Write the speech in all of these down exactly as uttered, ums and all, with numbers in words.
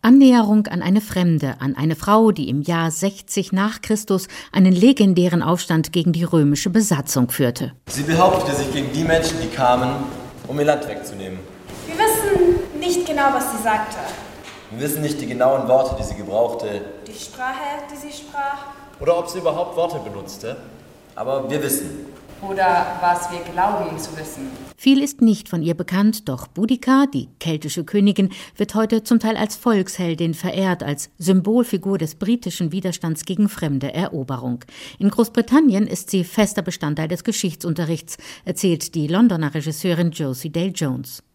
Annäherung an eine Fremde, an eine Frau, die im Jahr sechzig nach Christus einen legendären Aufstand gegen die römische Besatzung führte. Sie behauptete sich gegen die Menschen, die kamen, um ihr Land wegzunehmen. Wir wissen nicht genau, was sie sagte. Wir wissen nicht die genauen Worte, die sie gebrauchte. Die Sprache, die sie sprach. Oder ob sie überhaupt Worte benutzte. Aber wir wissen. Oder was wir glauben zu wissen. Viel ist nicht von ihr bekannt, doch Boudica, die keltische Königin, wird heute zum Teil als Volksheldin verehrt, als Symbolfigur des britischen Widerstands gegen fremde Eroberung. In Großbritannien ist sie fester Bestandteil des Geschichtsunterrichts, erzählt die Londoner Regisseurin Josie Dale-Jones.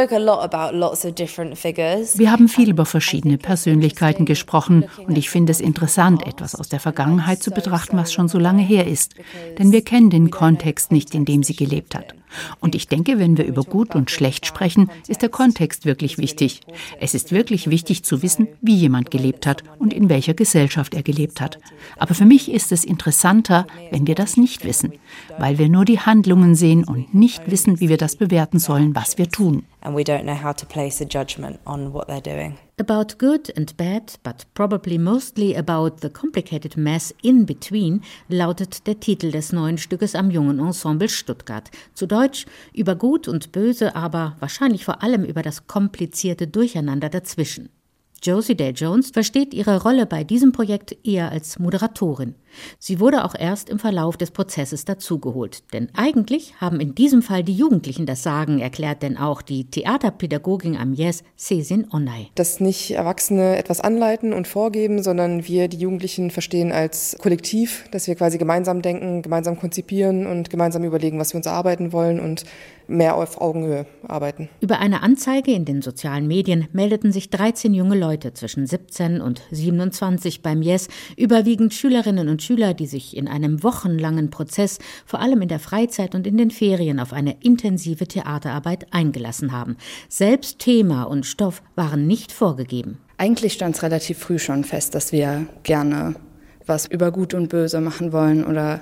Wir haben viel über verschiedene Persönlichkeiten gesprochen und ich finde es interessant, etwas aus der Vergangenheit zu betrachten, was schon so lange her ist. Denn wir kennen den Kontext nicht, in dem sie gelebt hat. Und ich denke, wenn wir über gut und schlecht sprechen, ist der Kontext wirklich wichtig. Es ist wirklich wichtig zu wissen, wie jemand gelebt hat und in welcher Gesellschaft er gelebt hat. Aber für mich ist es interessanter, wenn wir das nicht wissen, weil wir nur die Handlungen sehen und nicht wissen, wie wir das bewerten sollen, was wir tun. And we don't know how to place a judgment on what they're doing. About good and bad, but probably mostly about the complicated mess in between, lautet der Titel des neuen Stückes am Jungen Ensemble Stuttgart. Zu Deutsch über Gut und Böse, aber wahrscheinlich vor allem über das komplizierte Durcheinander dazwischen. Josie Dale-Jones versteht ihre Rolle bei diesem Projekt eher als Moderatorin. Sie wurde auch erst im Verlauf des Prozesses dazugeholt. Denn eigentlich haben in diesem Fall die Jugendlichen das Sagen, erklärt denn auch die Theaterpädagogin am Y E S, Sesin Onay. Dass nicht Erwachsene etwas anleiten und vorgeben, sondern wir die Jugendlichen verstehen als Kollektiv, dass wir quasi gemeinsam denken, gemeinsam konzipieren und gemeinsam überlegen, was wir uns erarbeiten wollen und mehr auf Augenhöhe arbeiten. Über eine Anzeige in den sozialen Medien meldeten sich dreizehn junge Leute zwischen siebzehn und siebenundzwanzig beim Y E S, überwiegend Schülerinnen und Schüler, die sich in einem wochenlangen Prozess, vor allem in der Freizeit und in den Ferien, auf eine intensive Theaterarbeit eingelassen haben. Selbst Thema und Stoff waren nicht vorgegeben. Eigentlich stand es relativ früh schon fest, dass wir gerne was über Gut und Böse machen wollen oder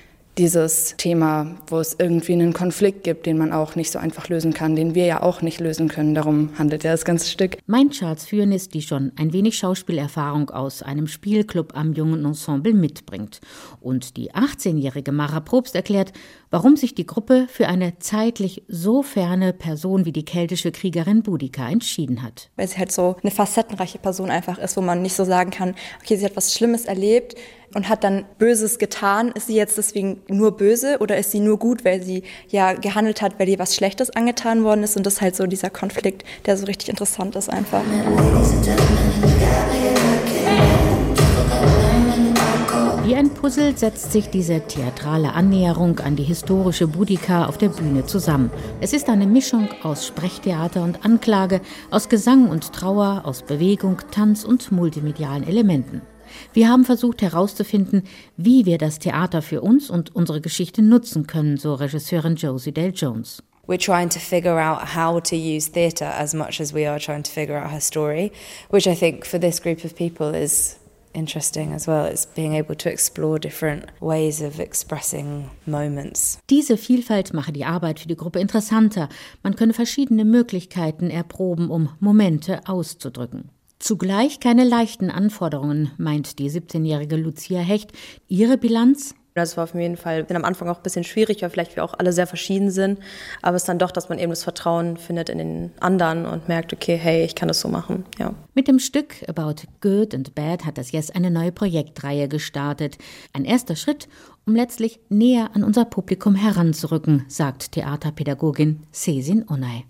dieses Thema, wo es irgendwie einen Konflikt gibt, den man auch nicht so einfach lösen kann, den wir ja auch nicht lösen können. Darum handelt ja das ganze Stück. Meint Charles Fürnis, die schon ein wenig Schauspielerfahrung aus einem Spielclub am Jungen Ensemble mitbringt. Und die achtzehnjährige Mara Probst erklärt, warum sich die Gruppe für eine zeitlich so ferne Person wie die keltische Kriegerin Boudica entschieden hat. Weil sie halt so eine facettenreiche Person einfach ist, wo man nicht so sagen kann, okay, sie hat was Schlimmes erlebt und hat dann Böses getan. Ist sie jetzt deswegen nur böse oder ist sie nur gut, weil sie ja gehandelt hat, weil ihr was Schlechtes angetan worden ist? Und das ist halt so dieser Konflikt, der so richtig interessant ist einfach. Wie ein Puzzle setzt sich diese theatrale Annäherung an die historische Boudica auf der Bühne zusammen. Es ist eine Mischung aus Sprechtheater und Anklage, aus Gesang und Trauer, aus Bewegung, Tanz und multimedialen Elementen. Wir haben versucht herauszufinden, wie wir das Theater für uns und unsere Geschichte nutzen können, so Regisseurin Josie Dale-Jones. We're trying to figure out how to use theatre as much as we are trying to figure out her story, which I think for this group of people is interesting as well. It's being able to explore different ways of expressing moments. Diese Vielfalt mache die Arbeit für die Gruppe interessanter. Man könne verschiedene Möglichkeiten erproben, um Momente auszudrücken. Zugleich keine leichten Anforderungen, meint die siebzehnjährige Lucia Hecht. Ihre Bilanz? Das war auf jeden Fall am Anfang auch ein bisschen schwierig, weil vielleicht wir auch alle sehr verschieden sind. Aber es ist dann doch, dass man eben das Vertrauen findet in den anderen und merkt, okay, hey, ich kann das so machen. Ja. Mit dem Stück About Good and Bad hat das Y E S eine neue Projektreihe gestartet. Ein erster Schritt, um letztlich näher an unser Publikum heranzurücken, sagt Theaterpädagogin Sesin Onay.